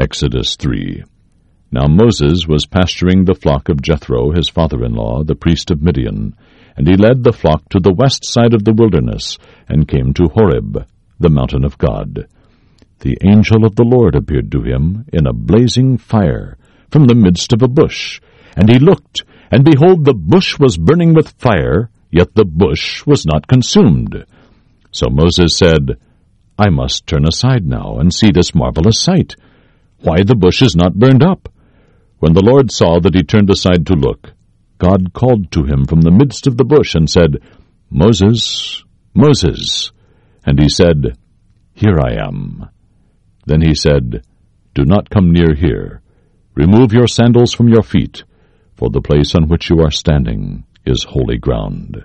Exodus 3. Now Moses was pasturing the flock of Jethro, his father-in-law, the priest of Midian, and he led the flock to the west side of the wilderness, and came to Horeb, the mountain of God. The angel of the Lord appeared to him in a blazing fire from the midst of a bush. And he looked, and behold, the bush was burning with fire, yet the bush was not consumed. So Moses said, I must turn aside now, and see this marvelous sight, why the bush is not burned up. When the Lord saw that he turned aside to look, God called to him from the midst of the bush, and said, Moses, Moses. And he said, Here I am. Then he said, Do not come near here. Remove your sandals from your feet, for the place on which you are standing is holy ground.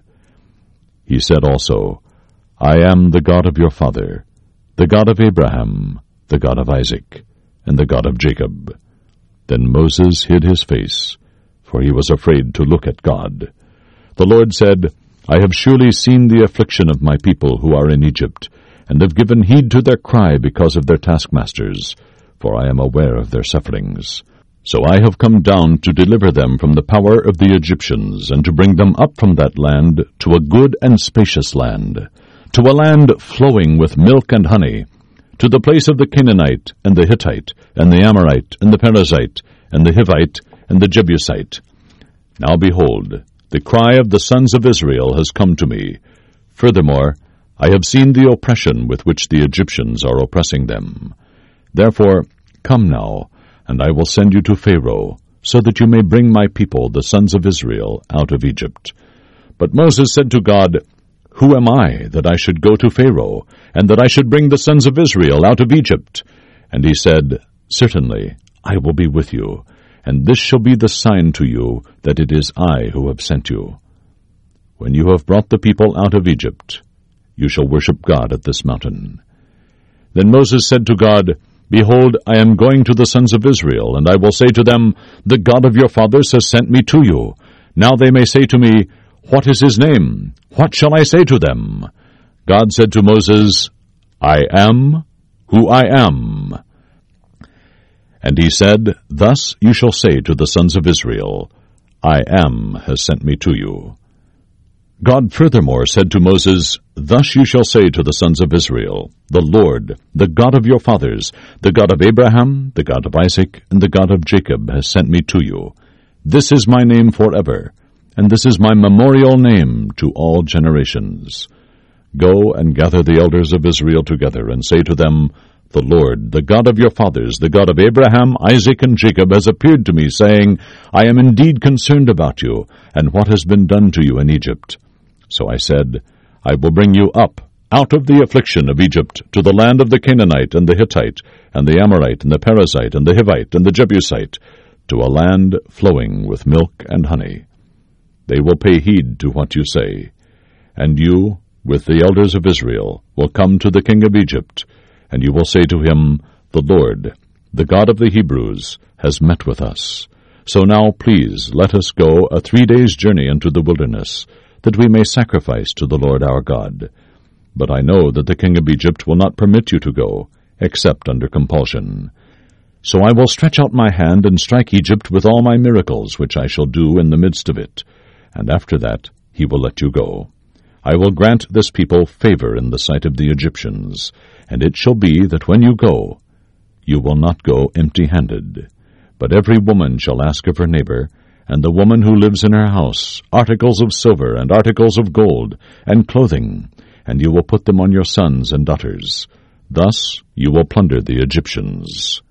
He said also, I am the God of your father, the God of Abraham, the God of Isaac, and the God of Jacob. Then Moses hid his face, for he was afraid to look at God. The Lord said, I have surely seen the affliction of my people who are in Egypt, and have given heed to their cry because of their taskmasters, for I am aware of their sufferings. So I have come down to deliver them from the power of the Egyptians, and to bring them up from that land to a good and spacious land, to a land flowing with milk and honey, to the place of the Canaanite, and the Hittite, and the Amorite, and the Perizzite, and the Hivite, and the Jebusite. Now behold, the cry of the sons of Israel has come to me. Furthermore, I have seen the oppression with which the Egyptians are oppressing them. Therefore, come now, and I will send you to Pharaoh, so that you may bring my people, the sons of Israel, out of Egypt. But Moses said to God, Who am I, that I should go to Pharaoh, and that I should bring the sons of Israel out of Egypt? And he said, Certainly, I will be with you, and this shall be the sign to you that it is I who have sent you. When you have brought the people out of Egypt, you shall worship God at this mountain. Then Moses said to God, Behold, I am going to the sons of Israel, and I will say to them, The God of your fathers has sent me to you. Now they may say to me, What is his name? What shall I say to them? God said to Moses, I am who I am. And he said, Thus you shall say to the sons of Israel, I am has sent me to you. God furthermore said to Moses, Thus you shall say to the sons of Israel, The Lord, the God of your fathers, the God of Abraham, the God of Isaac, and the God of Jacob has sent me to you. This is my name forever, and this is my memorial name to all generations. Go and gather the elders of Israel together, and say to them, The Lord, the God of your fathers, the God of Abraham, Isaac, and Jacob, has appeared to me, saying, I am indeed concerned about you, and what has been done to you in Egypt. So I said, I will bring you up out of the affliction of Egypt to the land of the Canaanite, and the Hittite, and the Amorite, and the Perizzite, and the Hivite, and the Jebusite, to a land flowing with milk and honey. They will pay heed to what you say. And you, with the elders of Israel, will come to the king of Egypt, and you will say to him, The Lord, the God of the Hebrews, has met with us. So now please let us go a 3 days' journey into the wilderness, that we may sacrifice to the Lord our God. But I know that the king of Egypt will not permit you to go, except under compulsion. So I will stretch out my hand and strike Egypt with all my miracles, which I shall do in the midst of it, and after that he will let you go. I will grant this people favor in the sight of the Egyptians, and it shall be that when you go, you will not go empty-handed. But every woman shall ask of her neighbor, and the woman who lives in her house, articles of silver and articles of gold, and clothing, and you will put them on your sons and daughters. Thus you will plunder the Egyptians.